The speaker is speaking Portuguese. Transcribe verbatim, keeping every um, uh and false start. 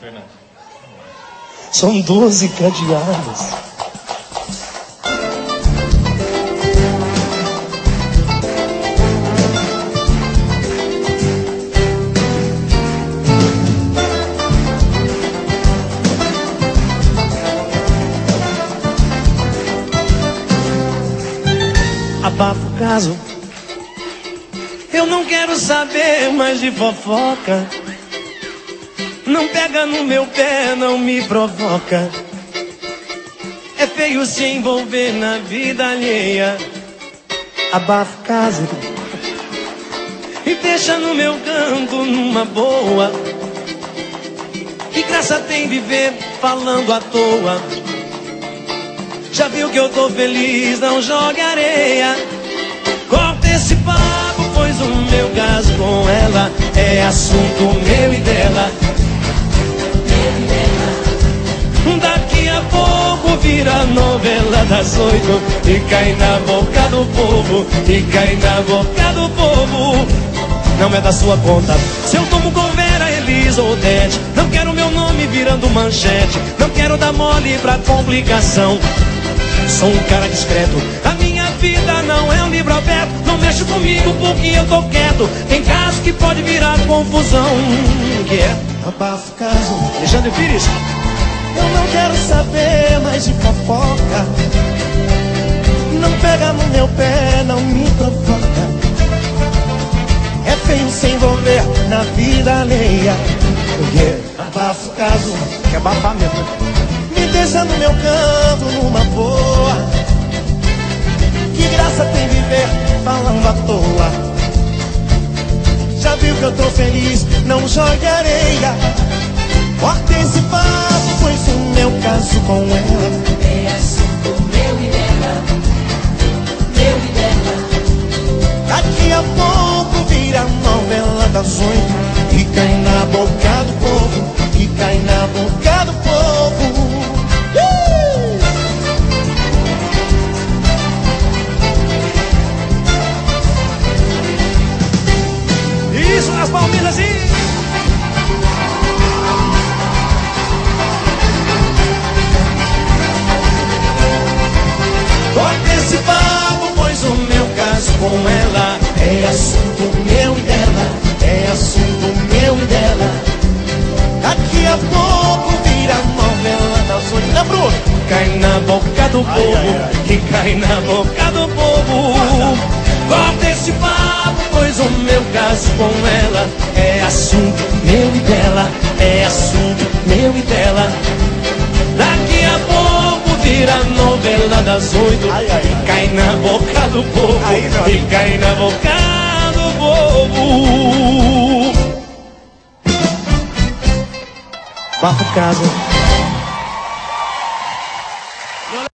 Fernando. São doze cadeados. Abafa o caso. Eu não quero saber mais de fofoca. Não pega no meu pé, não me provoca. É feio se envolver na vida alheia. Abafa o caso e deixa no meu canto numa boa. Que graça tem viver falando à toa? Já viu que eu tô feliz, não jogue areia. Corta esse papo, pois o meu caso com ela é assunto meu e dela. Daqui a pouco vira novela das oito e cai na boca do povo, e cai na boca do povo. Não é da sua conta se eu tomo com Vera, Elisa ou Odete. Não quero meu nome virando manchete. Não quero dar mole pra complicação. Sou um cara discreto, a minha vida não é um livro aberto. Não mexe comigo porque eu tô quieto. Tem caso que pode virar confusão. Que é? Abafa o caso. Alexandre Pires. Eu não quero saber mais de fofoca. Não pega no meu pé, não me provoca. É feio se envolver na vida alheia. Porque abafa o caso. Quer abafar mesmo? Me deixa no meu canto numa boa. Que graça tem viver falando à toa? Já viu que eu tô feliz, não jogue areia. Corta esse papo, pois o meu caso com ela é assunto meu e dela, meu e dela. Daqui a pouco vira novela das oito e cai na boca do povo, e cai na boca do povo. Isso nas palminhas e... Corta esse papo, pois o meu caso com ela é assunto meu e dela, é assunto meu e dela. Daqui a pouco vira novela das oito. É Bruno? Cai na boca do povo, que cai na boca do povo. Corta esse papo, pois o meu caso com ela é assunto meu e dela, é assunto meu e dela. Daqui a pouco vira novela das oito e cai na boca do povo, aí, e cai na boca do povo. Abafa o caso.